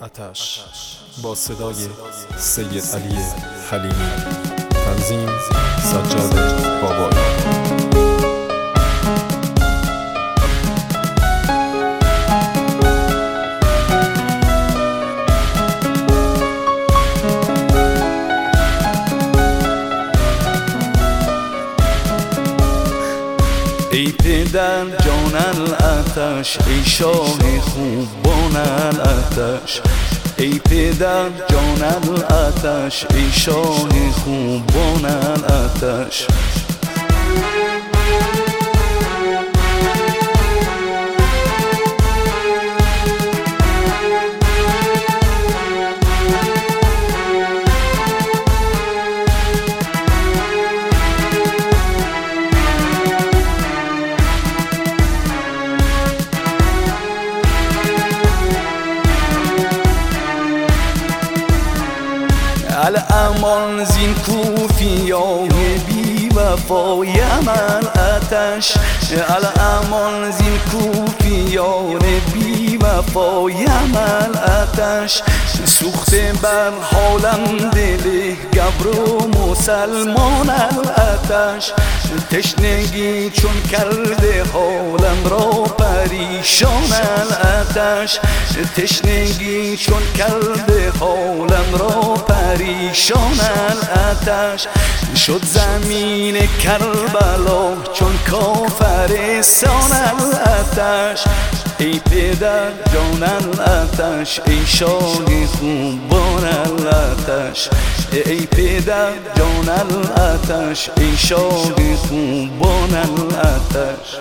آتش با صدای سید علی حلیمی. تنظیم سجاد بابایی. ای پدر جان العطش، ای شاه خوبان العطش. ای پدر جان العطش، ای شاه خوبان العطش. الامان زین کوفیان بی وفایم العطش. الامان زین کوفیان بی وفایم العطش. سوخته بر حالم دل گبر و مسلمان العطش. تشنگی چون کرده حالم را پریشان العطش. تشنگی چون کرده حالم را پریشان العطش. شد زمین کربلا چون کافرستان العطش. ای پدر جان العطش، ای شاه خوبان العطش. ای پدر جان العطش، ای شاه خوبان العطش.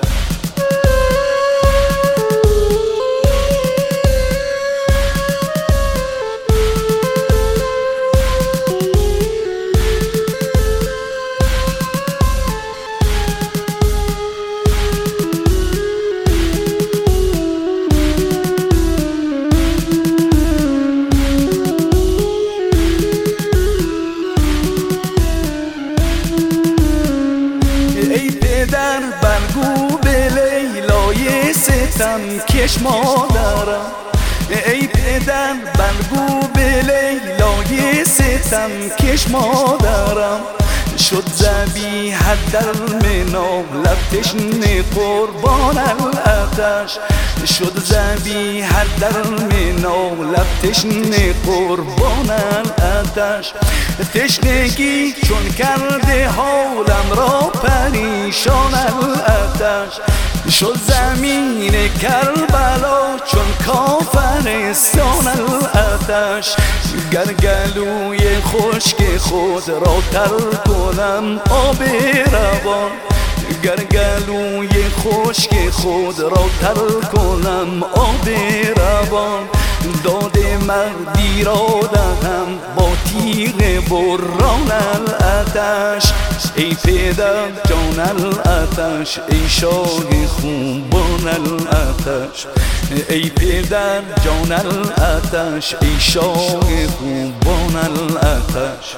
در برگو به لیلای ستم کش مادرم. ای پدر برگو به لیلای ستم کش مادرم. شد ذبیح در منا لب تشنه قربان العطش. شد ذبیح در منا لب تشنه قربان العطش. تشنگی چون کرده حالم را پریشان العطش. شد زمین کربلا چون کافرستان العطش. گرگلوی خشک خود را تر کنم آب روان. گرگلوی خشک خود را تر کنم آب روان. داد مردی را دهم با تیغ بران العطش. ای پدر جان العطش، ای شاه خوبان العطش. ای پدر جان العطش، ای شاه خوبان العطش.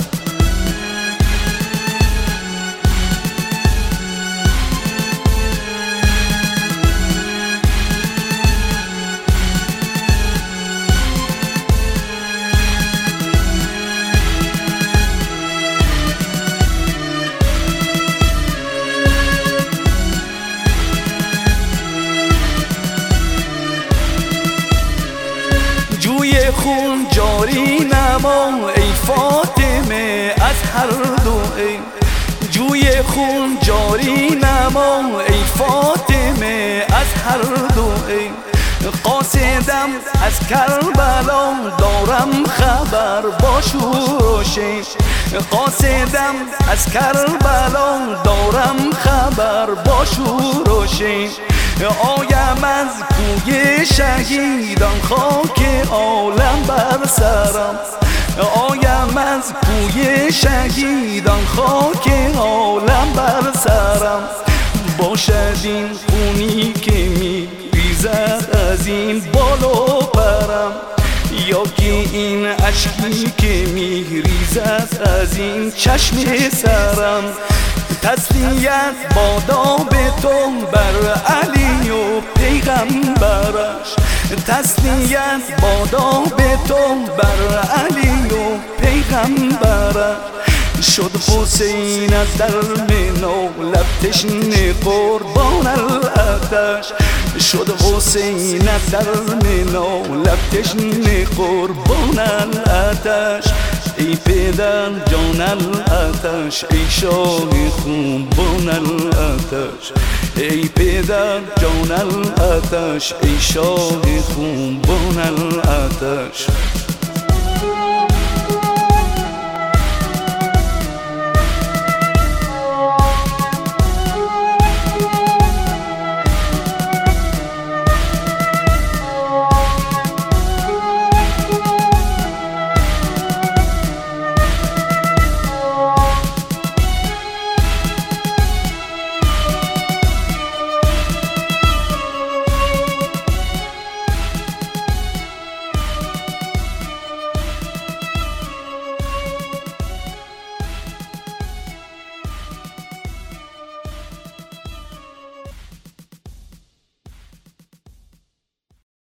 جوی خون جاری نما ای فاطمه از هر دو ای. جوی خون جاری نما ای فاطمه از هر دو ای. قاصدم از کربلا دارم خبر با شور و شین. قاصدم از کربلا دارم خبر با شور و شین. آیم از کوی شهیدان خاک عالم بر سرم. آیم از کوی شهیدان خاک عالم بر سرم. باشد این خونی که می ریزد از این بالا پرم. یا که این اشکی که می ریزد از این چشم سرم. تسلیت بادا به تو بر علی و پیغمبرش. تسلیت بادا به تو بر علی و پیغمبر. شد حسین از در منو لب تشنه قربان العطش. شد حسین از در منو لب تشنه قربان العطش. ای پدر جان العطش ای شاه خوبان العطش. ای پدر جان العطش ای شاه خوبان العطش.